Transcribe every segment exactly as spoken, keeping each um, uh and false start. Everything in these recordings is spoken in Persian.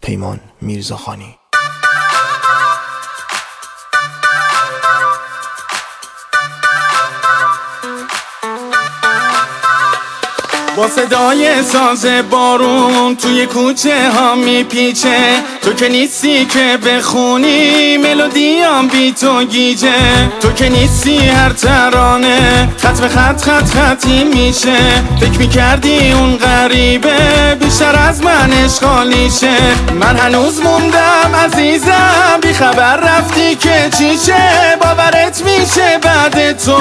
پیمان میرزاخانی. با صدای ساز بارون توی کوچه ها میپیچه، تو که نیستی که بخونی ملودیام بی تو گیجه، تو که نیستی هر ترانه خط به خط خط خطی میشه، فکر میکردی اون غریبه بیشتر از من اشغالیشه، من هنوز موندم عزیزم بی خبر رفتی که چیشه، باورت میشه بعد تو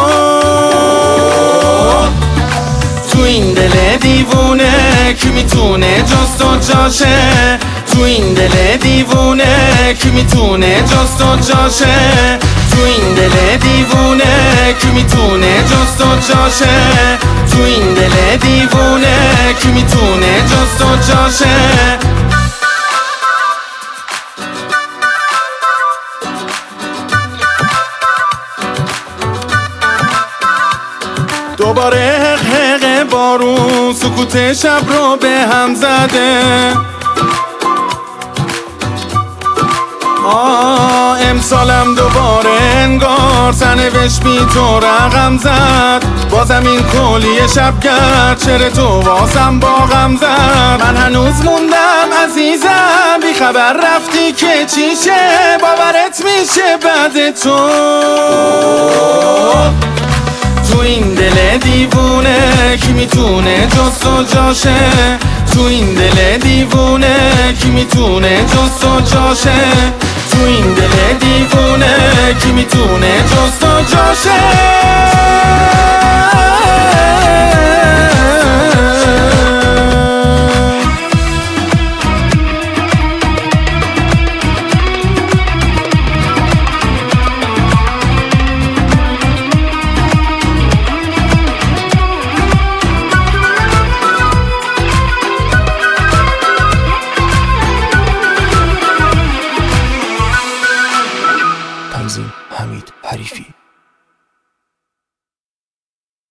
تو این دل دیوونه کی میتونه جز تو جاشه، تو این دل دیوونه کی میتونه جز تو جاشه، تو این دل دیوونه کی میتونه جز تو جاشه، تو این دل دیوونه کی میتونه جز تو جاشه. دوباره حق حق بارون سکوت شب رو به هم زده، آه امسالم دوباره انگار سرنوشت بی تو رقم زد، بازم این کلیه شبگرد چرا تو واسم با غم زد، من هنوز موندم عزیزم بی خبر رفتی که چیشه، باورت میشه بعد تو تو این دل دیوونه کی میتونه جز تو جاشه، تو این دل دیوونه کی میتونه جز تو جاشه، تو این دل دیوونه کی میتونه جز تو جاشه. تنظیم حمید حریفی.